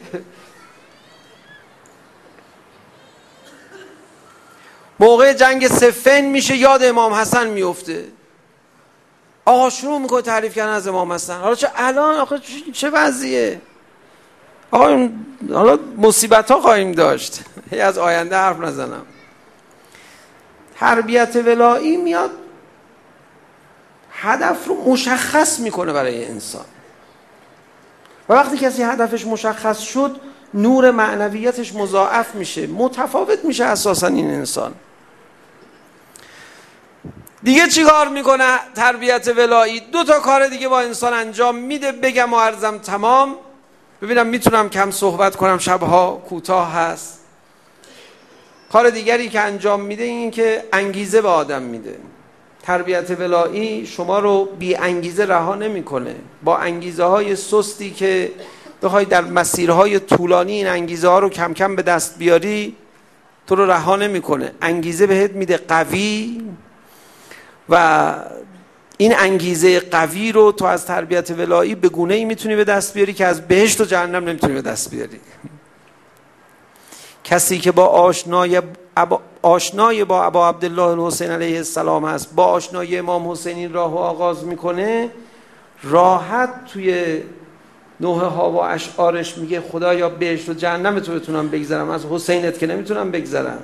موقع جنگ صفین میشه یاد امام حسن میفته. آقا شروع میکنه تعریف کردن از امام حسن. حالا چه الان آخه چه وضعیه؟ آقا حالا مصیبت ها خواهیم داشت. از آینده حرف نزنم. تربیت ولایی میاد هدف رو مشخص میکنه برای انسان، و وقتی کسی هدفش مشخص شد نور معنویتش مضاعف میشه، متفاوت میشه اساسا این انسان. دیگه چی کار میکنه تربیت ولایی؟ 2 تا کار دیگه با انسان انجام میده. بگم و عرضم تمام، ببینم میتونم کم صحبت کنم، شبها کوتاه هست. کار دیگری که انجام میده این که انگیزه به آدم میده. تربیت ولایی شما رو بی انگیزه رها نمیکنه. با انگیزه های سستی که بخوای در مسیرهای طولانی این انگیزه ها رو کم کم به دست بیاری تو رو رها نمیکنه. انگیزه بهت میده قوی، و این انگیزه قوی رو تو از تربیت ولایی به گونه‌ای میتونی به دست بیاری که از بهشت و جهنم نمیتونی به دست بیاری. کسی که با آشنای با ابا عبدالله الحسین علیه السلام هست، با آشنای امام حسین این راهو آغاز میکنه، راحت توی نوحه ها و اشعارش میگه خدایا بهشت و جهنم تو بتونم بگذرم، از حسینت که نمیتونم بگذرم.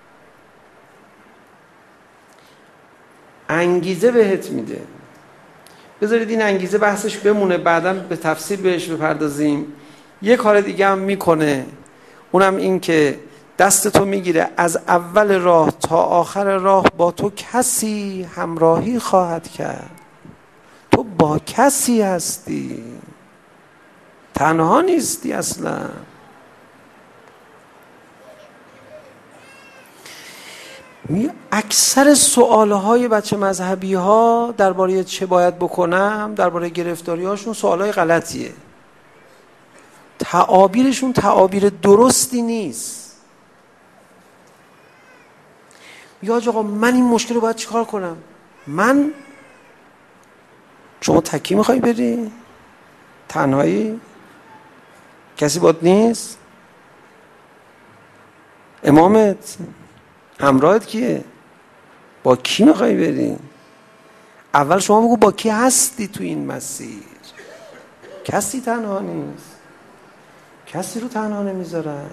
انگیزه بهت میده. بذارید این انگیزه بحثش بمونه، بعداً به تفصیل بهش بپردازیم. یه کار دیگه هم میکنه، اونم این که دستتو میگیره از اول راه تا آخر راه با تو کسی همراهی خواهد کرد. تو با کسی هستی، تنها نیستی اصلا. اکثر سوالهای بچه مذهبی ها درباره چه باید بکنم، درباره گرفتاری هاشون سوالهای غلطیه. تعابیرشون تعابیر درستی نیست. یا آقا من این مشکل رو باید چیکار کنم؟ شما تکی میخوای بری؟ تنهایی؟ کسی باید نیست؟ امامت؟ همراهت کیه؟ با کی میخوای بری؟ اول شما بگو با کی هستی تو این مسیر. کسی تنها نیست، کسی رو تنها نمیذارن.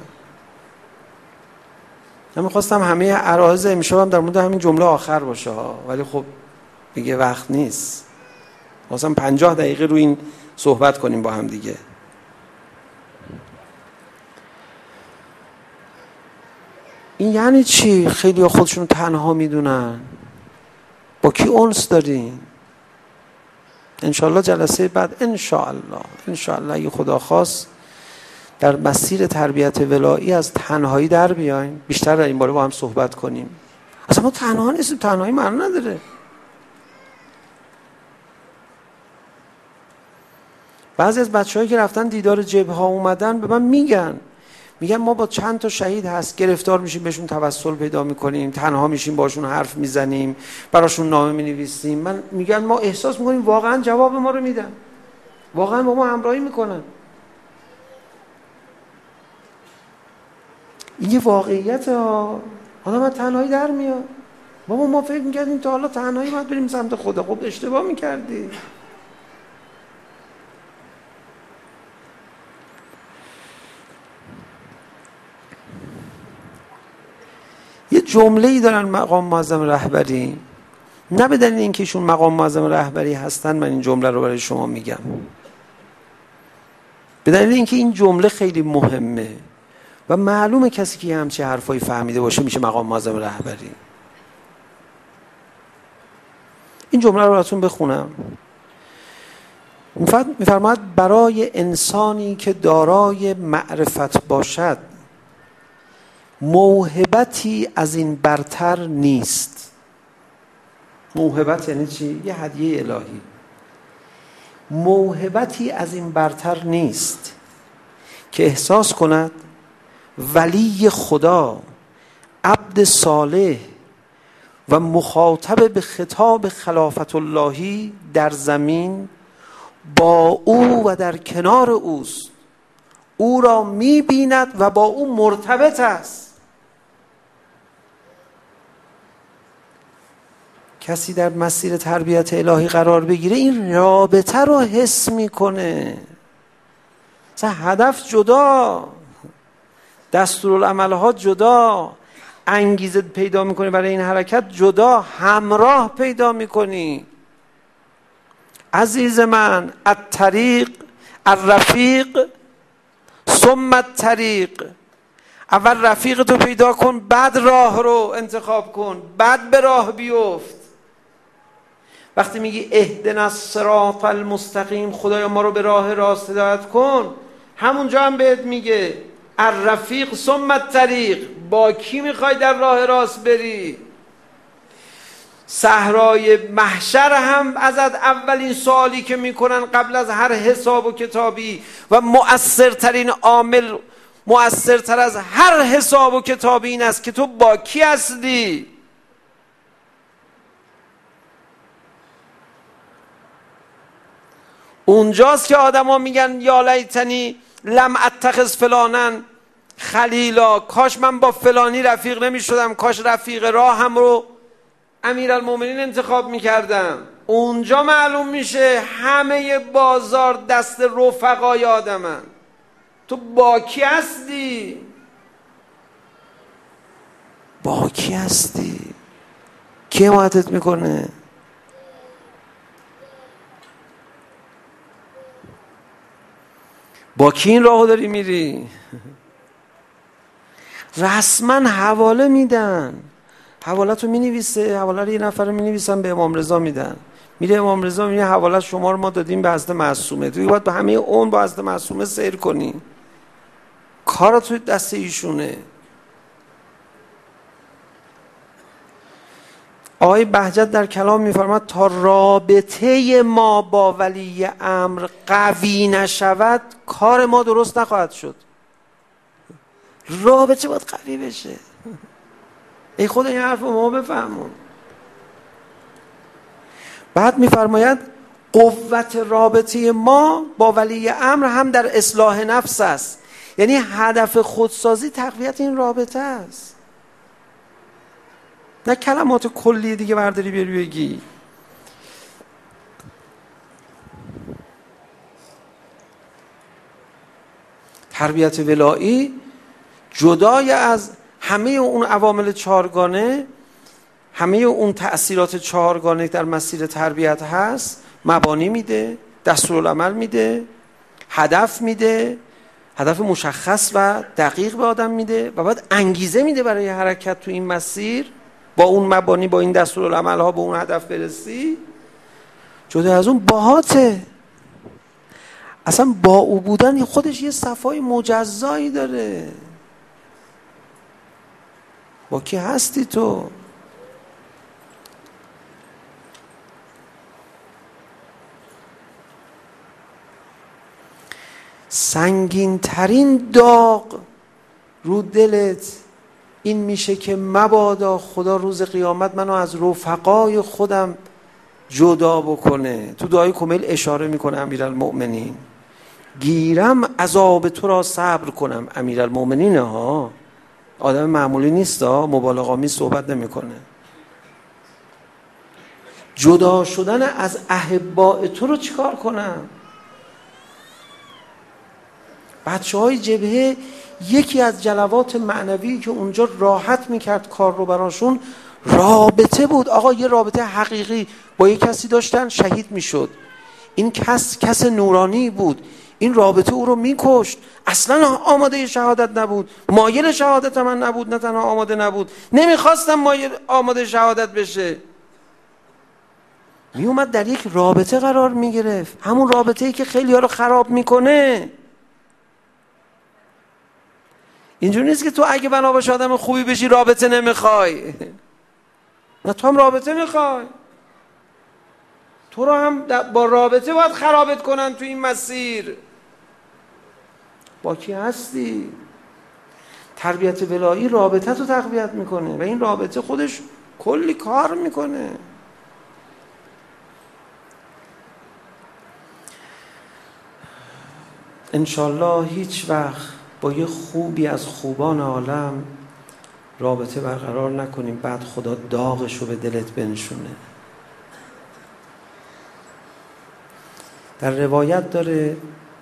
من میخواستم همه عرایض امشبم در مورد همین جمله آخر باشه ها، ولی خب دیگه وقت نیست. خواستم 50 دقیقه رو این صحبت کنیم با هم دیگه. این یعنی چی؟ خیلی خودشون تنها میدونن. با کی انس دارین؟ انشاءالله جلسه بعد انشاءالله اگه خدا خواست در مسیر تربیت ولایی از تنهایی در بیایم، بیشتر در این باره با هم صحبت کنیم. اصلا ما تنها نیستیم، تنهایی معنی نداره. بعضی از بچه‌هایی که رفتن دیدار جبهه ها اومدن به من میگن ما با چند تا شهید هست گرفتار میشیم، بهشون توسل پیدا میکنیم، تنها میشیم، باشون حرف میزنیم، براشون نامه مینویسیم. من میگن ما احساس میکنیم واقعا جواب ما رو میدن، واقعا با ما همراهی میکنن. این یه واقعیت ها. حالا من تنهایی در میاد. بابا ما فکر میکردیم تا حالا تنهایی باید بریم سمت خدا. خب اشتباه میکردی. یه جمله‌ای دارن مقام معظم رهبری، نه به دلیل اینکه ایشون مقام معظم رهبری هستن من این جمله رو برای شما میگم، به دلیل اینکه این جمله خیلی مهمه و معلومه کسی که همچین حرفایی فهمیده باشه میشه مقام معظم رهبری. این جمله رو براتون بخونم. میفرماید برای انسانی که دارای معرفت باشد موهبتی از این برتر نیست. موهبت یعنی چی؟ یه هدیه الهی. موهبتی از این برتر نیست که احساس کند ولی خدا، عبد صالح و مخاطب به خطاب خلافت اللهی در زمین با او و در کنار اوست، او را می‌بیند و با او مرتبط است. کسی در مسیر تربیت الهی قرار بگیره این رابطه رو حس میکنه. مثلا هدف جدا، دستورالعمل‌ها جدا، انگیزه پیدا میکنی برای این حرکت جدا، همراه پیدا میکنی. عزیز من، الطریق الرفیق ثم الطریق. اول رفیق تو پیدا کن، بعد راه رو انتخاب کن، بعد به راه بیفت. وقتی میگی اهدنا الصراط المستقیم، خدایا ما رو به راه راست هدایت کن، همونجا هم بهت میگه الرفیق ثم الطریق. با کی میخوای در راه راست بری؟ صحرای محشر هم ازت اولین سوالی که میکنن قبل از هر حساب و کتابی و مؤثرترین عامل، مؤثرتر از هر حساب و کتابی این است که تو با کی هستی. اونجاست که آدما میگن یا لیتنی لم اتخذ فلانا خلیلا، کاش من با فلانی رفیق نمیشدم، کاش رفیق راهم رو امیرالمومنین انتخاب میکردم. اونجا معلوم میشه همه بازار دست رفقای آدمن. تو با کی هستی؟ با کی هستی؟ کی حمایتت میکنه؟ با کی این راهو داری میری؟ رسما حواله میدن، حوالت رو مینویسه، حواله رو یه نفر رو مینویسن به امام رضا میدن، میره امام رضا میگه حواله شما رو ما دادیم به حضرت معصومه، تو باید به همه اون با حضرت معصومه سیر کنی، کار تو دست ایشونه. آقای بهجت در کلام می‌فرماید تا رابطه ما با ولی امر قوی نشود کار ما درست نخواهد شد. رابطه باید قوی بشه. ای خدا این حرف رو ما بفهمون. بعد می‌فرماید قوت رابطه ما با ولی امر هم در اصلاح نفس است. یعنی هدف خودسازی تقویت این رابطه است، نه کلمات کلی دیگه برداری بیاری بگی. تربیت ولایی جدای از همه اون عوامل چهارگانه، همه اون تأثیرات چهارگانه در مسیر تربیت هست، مبانی میده، دستورالعمل میده، هدف میده، هدف مشخص و دقیق به آدم میده و بعد انگیزه میده برای حرکت تو این مسیر. با اون مبانی، با این دستورالعمل ها به اون هدف برسی. جدا از اون باهاته، اصلا با او بودن خودش یه صفای مجزایی داره. با کی هستی تو؟ سنگین ترین داغ رو دلت این میشه که مبادا خدا روز قیامت منو از رفقای خودم جدا بکنه. تو دعای کمیل اشاره میکنه امیرالمؤمنین گیرم عذاب تو را صبر کنم. امیرالمؤمنین ها، آدم معمولی نیست ها، مبالغه‌آمیز صحبت نمیکنه. جدا شدن از احباء تو رو چیکار کنم؟ بچه‌های جبهه یکی از جلوات معنوی که اونجا راحت میکرد کار رو براشون رابطه بود. آقا یه رابطه حقیقی با یه کسی داشتن، شهید میشد. این کس نورانی بود، این رابطه او رو میکشت. اصلا آماده شهادت نبود، مایل شهادت من نبود، نه تنها آماده نبود، نمیخواستم مایل آماده شهادت بشه. میومد در یک رابطه قرار میگرفت، همون رابطه‌ای که خیلی ها رو خراب میکنه. اینجوری نیست که تو اگه بنا باشه آدم خوبی بشی رابطه نمیخوای. نه، تو هم رابطه میخوای. تو رو هم با رابطه باید خرابت کنن تو این مسیر. با کی هستی؟ تربیت ولایی رابطه تو تقویت میکنه و این رابطه خودش کلی کار میکنه. انشالله هیچ وقت با یه خوبی از خوبان عالم رابطه برقرار نکنیم بعد خدا داغش رو به دلت بنشونه. در روایت داره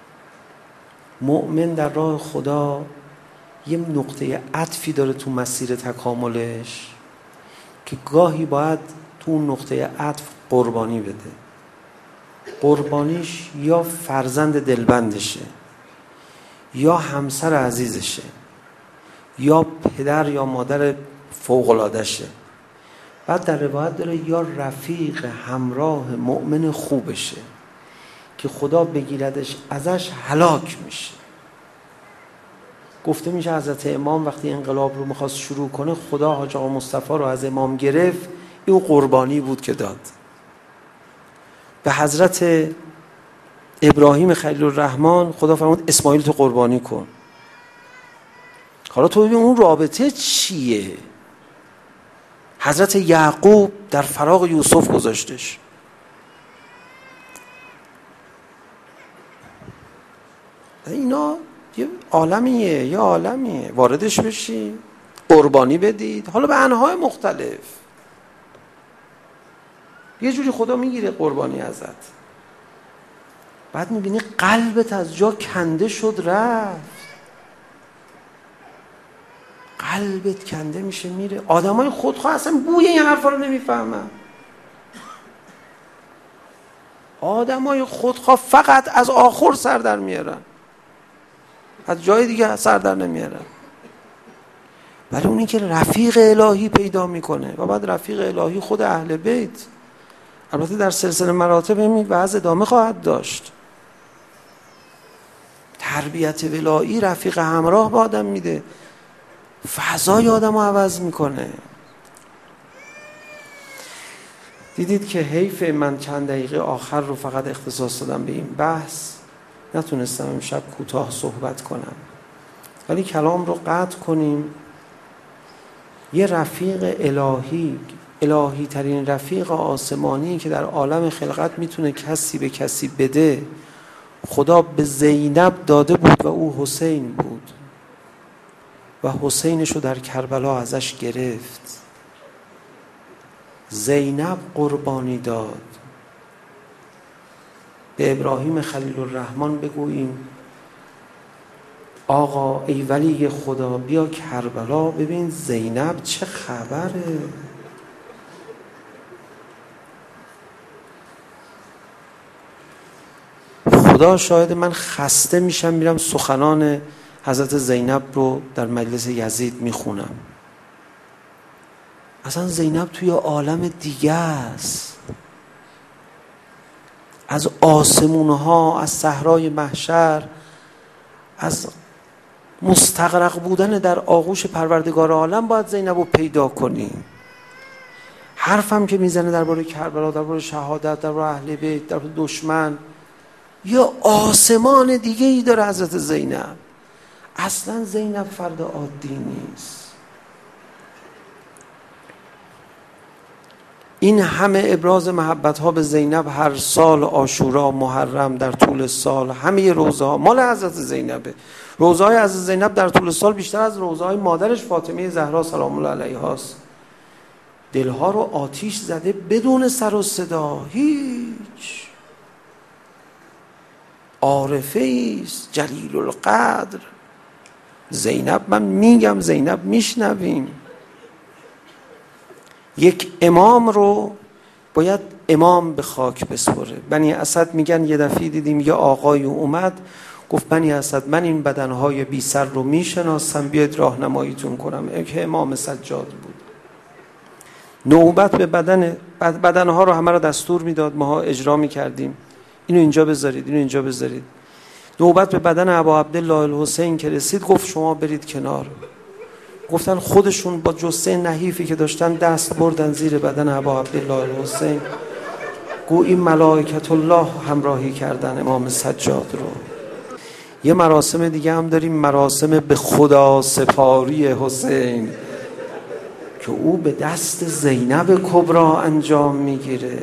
مؤمن در راه خدا یه نقطه عطفی داره تو مسیر تکاملش که گاهی باید تو اون نقطه عطف قربانی بده. قربانیش یا فرزند دلبندشه، یا همسر عزیزشه، یا پدر یا مادر فوق‌العاده‌شه. بعد در روایت داره یا رفیق همراه مؤمن خوبشه که خدا بگیردش ازش هلاک میشه. گفته میشه حضرت امام وقتی انقلاب رو میخواست شروع کنه خدا حاج آقا مصطفی رو از امام گرفت. این قربانی بود که داد. به حضرت ابراهیم خلیل الرحمن خدا فرمود اسماعیل تو قربانی کن. حالا تو ببین اون رابطه چیه؟ حضرت یعقوب در فراق یوسف گذاشتش. اینا یه عالمیه واردش بشی، قربانی بدید، حالا به انواع مختلف. یه جوری خدا میگیره قربانی ازت، بعد میبینی قلبت از جا کنده شد رفت. قلبت کنده میشه میره. آدمای خودخواه اصلا بوی این حرفا رو نمیفهمن. آدمای خودخواه فقط از آخر سر در میارن، از جای دیگه سر در نمیارن. ولی اونی که رفیق الهی پیدا میکنه و بعد رفیق الهی خود اهل بیت، البته در سلسله مراتب همین وضع ادامه خواهد داشت. تربیت ولایی رفیق همراه با آدم میده، فضای آدم رو عوض میکنه. دیدید که حیف من چند دقیقه آخر رو فقط اختصاص دادم به این بحث، نتونستم امشب کوتاه صحبت کنم، ولی کلام رو قطع کنیم. یه رفیق الهی ترین رفیق آسمانی که در عالم خلقت میتونه کسی به کسی بده، خدا به زینب داده بود و او حسین بود و حسینش رو در کربلا ازش گرفت. زینب قربانی داد. به ابراهیم خلیل الرحمن بگوییم آقا ای ولی خدا بیا کربلا ببین زینب چه خبره. خدا شاهد، من خسته میشم میرم سخنان حضرت زینب رو در مجلس یزید میخونم. اصلا زینب توی عالم دیگه است، از آسمونها، از صحرای محشر، از مستغرق بودن در آغوش پروردگار عالم باید زینب رو پیدا کنی. حرفم که میزنه درباره کربلا، درباره شهادت، درباره اهل بیت، درباره دشمن، یا آسمان دیگه ای داره حضرت زینب. اصلا زینب فرد عادی نیست. این همه ابراز محبت ها به زینب هر سال عاشورا، محرم، در طول سال، همه روزه ها مال حضرت زینبه. روزه های حضرت زینب در طول سال بیشتر از روزه های مادرش فاطمه زهرا سلام الله علیها است. دلها رو آتیش زده بدون سر و صدا، هیچ. عارفه است، جلیل القدر. زینب، من میگم زینب، میشنویم. یک امام رو باید امام به خاک بسپره. بنی اسد میگن یه دفعه دیدیم یه آقای اومد گفت بنی اسد من این بدنهای بی سر رو میشناسم، بیاید راهنماییتون کنم، که امام سجاد بود. نوبت به بدنها رو همه رو دستور میداد، ماها اجرا میکردیم، اینو اینجا بذارید، اینو اینجا بذارید. نوبت به بدن ابا عبدالله الحسین که رسید گفت شما برید کنار. گفتن خودشون با جثه نحیفی که داشتن دست بردن زیر بدن ابا عبدالله الحسین، گویی ملائکت الله همراهی کردن امام سجاد رو. یه مراسم دیگه هم داریم، مراسم به خدا سپاری حسین که او به دست زینب کبرا انجام میگیره.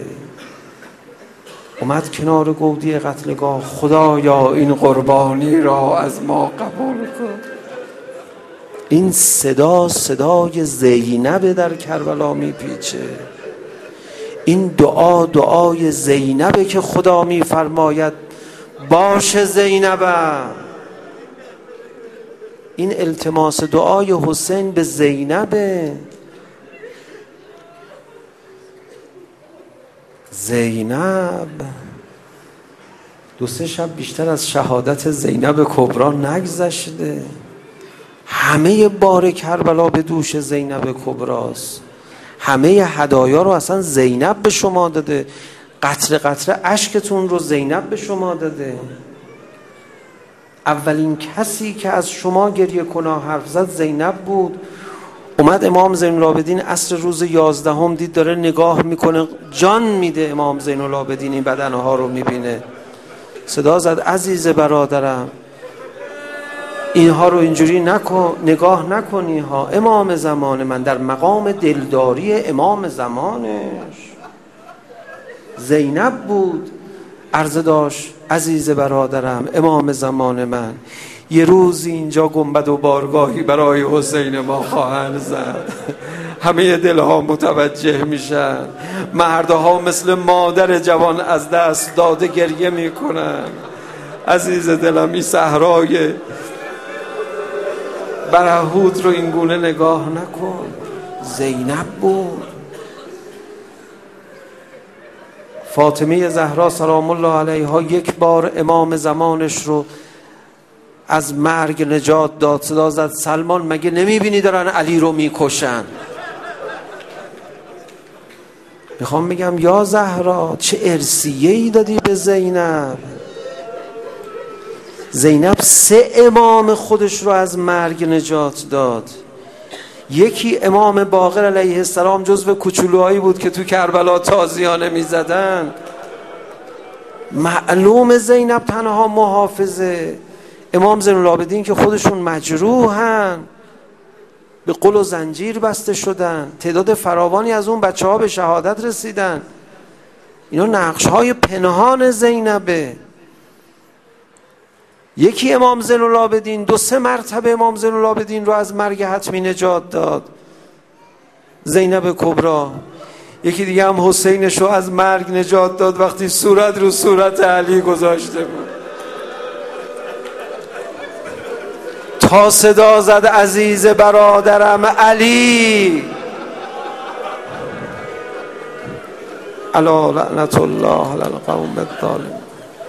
اومد کنار گودی قتلگاه، خدایا این قربانی را از ما قبول کن. این صدا صدای زینب در کربلا میپیچه. این دعا دعای زینبه که خدا میفرماید باشه زینبم. این التماس دعای حسین به زینبه. زینب 2-3 شب بیشتر از شهادت زینب کبرا نگذشته. همه بار کربلا به دوش زینب کبراست. همه هدایا رو اصلا زینب به شما داده. قطره قطره اشکتون رو زینب به شما داده. اولین کسی که از شما گریه کنان حرف زد زینب بود. اومد امام زین العابدین عصر روز 11 دید داره نگاه میکنه، جان میده. امام زین العابدین این بدنها رو میبینه، صدا زد عزیز برادرم اینها رو اینجوری نگاه نکنی ها. امام زمان من در مقام دلداری امام زمانش زینب بود، عرض داشت عزیز برادرم امام زمان من یه روز اینجا گنبد و بارگاهی برای حسین ما خواهند زد. همه دلها متوجه میشن، مردها مثل مادر جوان از دست داده گریه میکنن. عزیز دلم این صحرای برهوت رو این گونه نگاه نکن. زینب بود. فاطمه زهرا سلام الله علیها یک بار امام زمانش رو از مرگ نجات داد. صدا زد سلمان مگه نمیبینی دارن علی رو میکشن؟ میخوام بگم یا زهرا چه ارثیه‌ای دادی به زینب. زینب 3 امام خودش رو از مرگ نجات داد. یکی امام باقر علیه السلام جزو کوچولوهایی بود که تو کربلا تازیانه میزدن. معلوم زینب تنها محافظه. امام زین العابدین که خودشون مجروحن، به قل و زنجیر بسته شدن، تعداد فراوانی از اون بچه ها به شهادت رسیدن. اینا نقش های پنهان زینبه. یکی امام زین العابدین 2-3 مرتبه امام زین العابدین رو از مرگ حتمی نجات داد، زینب کبرا. یکی دیگه هم حسینش رو از مرگ نجات داد وقتی صورت رو صورت علی گذاشته بود تا صدا زد عزیز برادرم علی، الا لعنت الله علی القوم الظالمین.